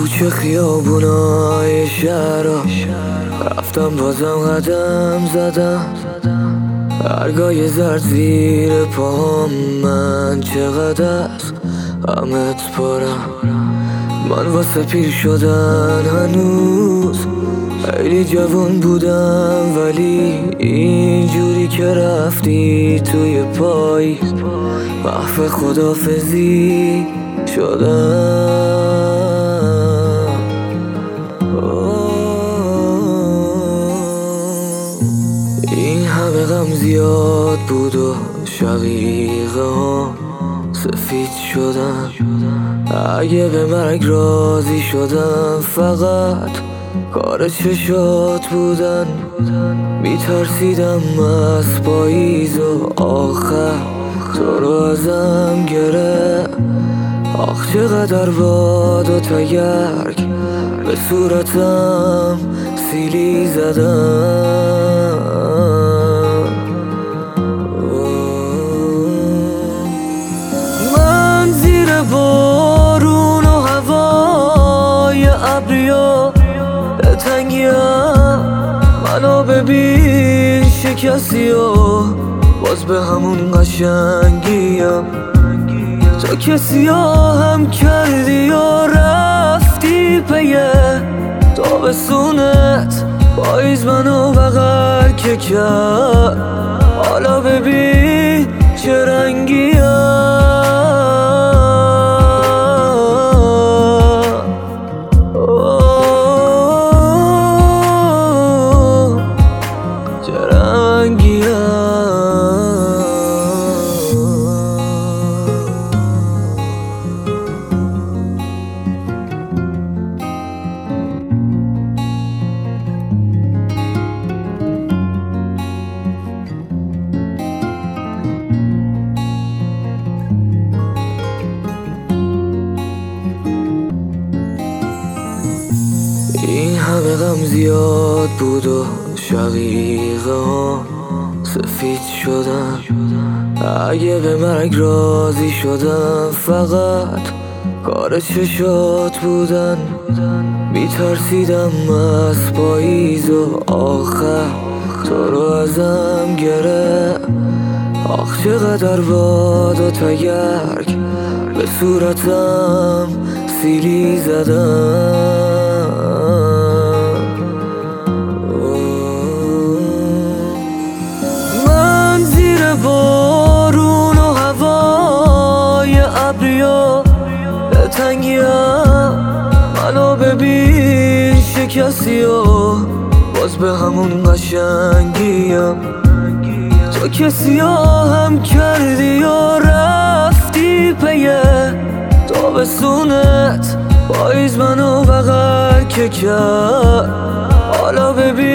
کوچه خیابونای شهرها رفتم بازم قدم زدم، برگای زرد زیر پاهم، من چقدر از غمت پارم. من واسه پیر شدن هنوز خیلی جوان بودم، ولی اینجوری که رفتی توی پای محو خدافزی شدم. این همه غم زیاد بود و شقیقه ها سفید شدن. اگه به مرگ راضی شدم فقط کار چشات بودن. میترسیدم از پاییز و آخر تو رو ازم گرفت. آخ چقدر باد و تگرگ به صورتم سیلی زدم. من زیر بارون و هوای ابریا تنگیم، منو ببین شکستی و باز به همون قشنگیم. تو که سیاهم کردی و رفتی پیه تابستونت، پاییز منو بغل که کرد. حالا ببین چه رنگیم، چه رنگیم. این همه غم زیاد بود و شقیقه ها سفید شدن. اگه به مرگ راضی شدم فقط کار چشات بودن. میترسیدم از پاییز و آخر تو رو ازم گرفت. آخ چقدر باد و تگرگ به صورتم سیلی زدم. من زیر بارون و هوای ابریا تنگیم، منو ببین شکستی و باز به همون قشنگیم. تو که سیاهم کردی و رفتی پیه تابستونت، پاییز منو بغل که کرد. حالا ببین